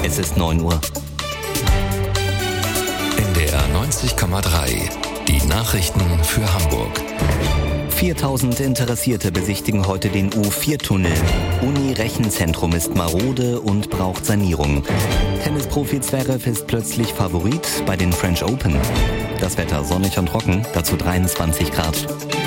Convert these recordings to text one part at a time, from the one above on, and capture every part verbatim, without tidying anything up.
Es ist neun Uhr. N D R neunzig Komma drei. Die Nachrichten für Hamburg. viertausend Interessierte besichtigen heute den U vier Tunnel. Uni-Rechenzentrum ist marode und braucht Sanierung. Tennisprofi Zverev ist plötzlich Favorit bei den French Open. Das Wetter sonnig und trocken, dazu dreiundzwanzig Grad.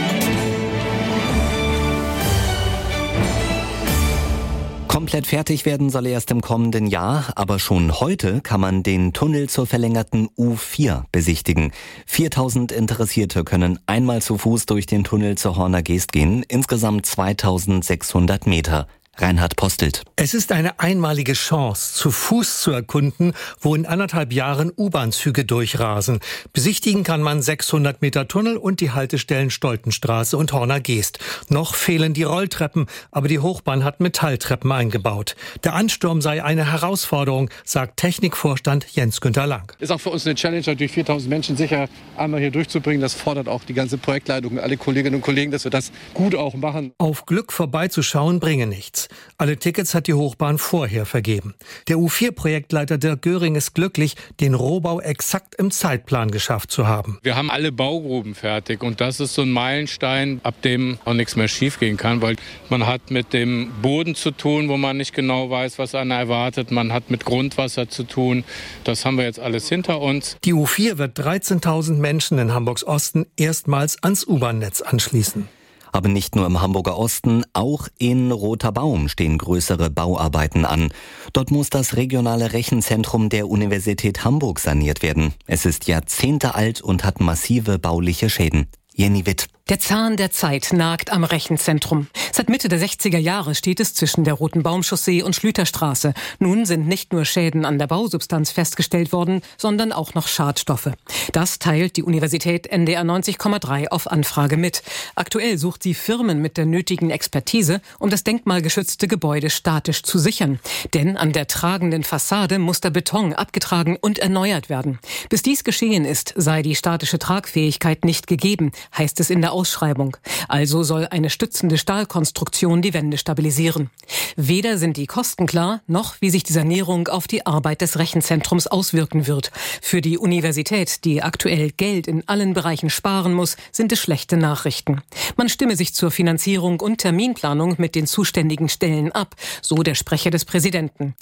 Komplett fertig werden soll er erst im kommenden Jahr, aber schon heute kann man den Tunnel zur verlängerten U vier besichtigen. viertausend Interessierte können einmal zu Fuß durch den Tunnel zur Horner Geest gehen, insgesamt zweitausendsechshundert Meter. Reinhard Postelt. Es ist eine einmalige Chance, zu Fuß zu erkunden, wo in anderthalb Jahren U-Bahn-Züge durchrasen. Besichtigen kann man sechshundert Meter Tunnel und die Haltestellen Stoltenstraße und Horner Geest. Noch fehlen die Rolltreppen, aber die Hochbahn hat Metalltreppen eingebaut. Der Ansturm sei eine Herausforderung, sagt Technikvorstand Jens-Günther Lang. Ist auch für uns eine Challenge, natürlich viertausend Menschen sicher einmal hier durchzubringen. Das fordert auch die ganze Projektleitung, alle Kolleginnen und Kollegen, dass wir das gut auch machen. Auf Glück vorbeizuschauen bringe nichts. Alle Tickets hat die Hochbahn vorher vergeben. Der U vier Projektleiter Dirk Göring ist glücklich, den Rohbau exakt im Zeitplan geschafft zu haben. Wir haben alle Baugruben fertig und das ist so ein Meilenstein, ab dem auch nichts mehr schiefgehen kann, weil man hat mit dem Boden zu tun, wo man nicht genau weiß, was einen erwartet. Man hat mit Grundwasser zu tun. Das haben wir jetzt alles hinter uns. Die U vier wird dreizehntausend Menschen in Hamburgs Osten erstmals ans U-Bahn-Netz anschließen. Aber nicht nur im Hamburger Osten, auch in Roter Baum stehen größere Bauarbeiten an. Dort muss das regionale Rechenzentrum der Universität Hamburg saniert werden. Es ist Jahrzehnte alt und hat massive bauliche Schäden. Jenny Witt. Der Zahn der Zeit nagt am Rechenzentrum. Seit Mitte der sechziger Jahre steht es zwischen der Roten Baum-Chaussee und Schlüterstraße. Nun sind nicht nur Schäden an der Bausubstanz festgestellt worden, sondern auch noch Schadstoffe. Das teilt die Universität N D R neunzig Komma drei auf Anfrage mit. Aktuell sucht sie Firmen mit der nötigen Expertise, um das denkmalgeschützte Gebäude statisch zu sichern. Denn an der tragenden Fassade muss der Beton abgetragen und erneuert werden. Bis dies geschehen ist, sei die statische Tragfähigkeit nicht gegeben, heißt es in der Ausschreibung. Also soll eine stützende Stahlkonstruktion die Wände stabilisieren. Weder sind die Kosten klar, noch wie sich die Sanierung auf die Arbeit des Rechenzentrums auswirken wird. Für die Universität, die aktuell Geld in allen Bereichen sparen muss, sind es schlechte Nachrichten. Man stimme sich zur Finanzierung und Terminplanung mit den zuständigen Stellen ab, so der Sprecher des Präsidenten.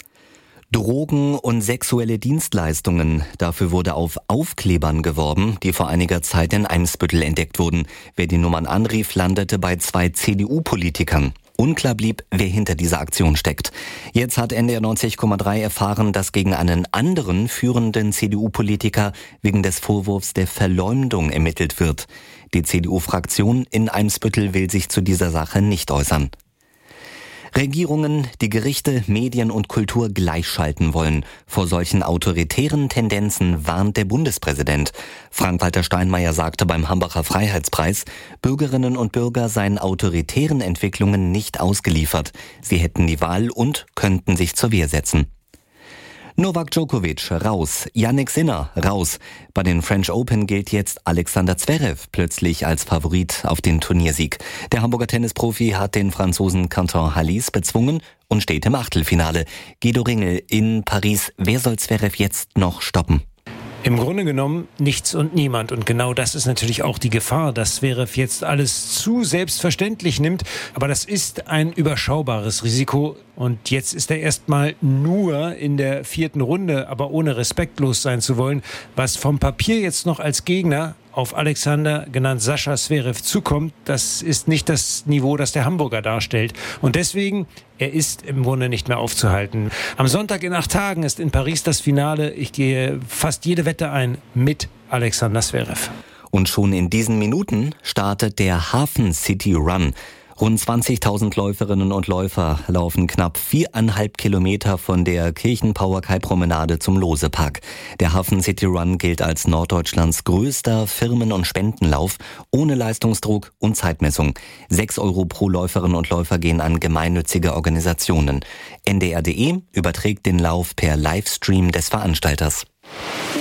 Drogen und sexuelle Dienstleistungen. Dafür wurde auf Aufklebern geworben, die vor einiger Zeit in Eimsbüttel entdeckt wurden. Wer die Nummern anrief, landete bei zwei C D U-Politikern. Unklar blieb, wer hinter dieser Aktion steckt. Jetzt hat N D R neunzig Komma drei erfahren, dass gegen einen anderen führenden C D U-Politiker wegen des Vorwurfs der Verleumdung ermittelt wird. Die C D U-Fraktion in Eimsbüttel will sich zu dieser Sache nicht äußern. Regierungen, die Gerichte, Medien und Kultur gleichschalten wollen. Vor solchen autoritären Tendenzen warnt der Bundespräsident. Frank-Walter Steinmeier sagte beim Hambacher Freiheitspreis, Bürgerinnen und Bürger seien autoritären Entwicklungen nicht ausgeliefert. Sie hätten die Wahl und könnten sich zur Wehr setzen. Novak Djokovic raus, Jannik Sinner raus. Bei den French Open gilt jetzt Alexander Zverev plötzlich als Favorit auf den Turniersieg. Der Hamburger Tennisprofi hat den Franzosen Quentin Halys bezwungen und steht im Achtelfinale. Guido Ringel in Paris. Wer soll Zverev jetzt noch stoppen? Im Grunde genommen nichts und niemand. Und genau das ist natürlich auch die Gefahr, dass Zverev jetzt alles zu selbstverständlich nimmt. Aber das ist ein überschaubares Risiko. Und jetzt ist er erstmal nur in der vierten Runde, aber ohne respektlos sein zu wollen. Was vom Papier jetzt noch als Gegner auf Alexander, genannt Sascha Zverev, zukommt, das ist nicht das Niveau, das der Hamburger darstellt. Und deswegen, er ist im Grunde nicht mehr aufzuhalten. Am Sonntag in acht Tagen ist in Paris das Finale. Ich gehe fast jede Wette ein mit Alexander Zverev. Und schon in diesen Minuten startet der Hafen City Run. Rund zwanzigtausend Läuferinnen und Läufer laufen knapp viereinhalb Kilometer von der Kirchenpauerkai-Promenade zum Lose-Park. Der Hafen City Run gilt als Norddeutschlands größter Firmen- und Spendenlauf ohne Leistungsdruck und Zeitmessung. Sechs Euro pro Läuferin und Läufer gehen an gemeinnützige Organisationen. N D R punkt D E überträgt den Lauf per Livestream des Veranstalters.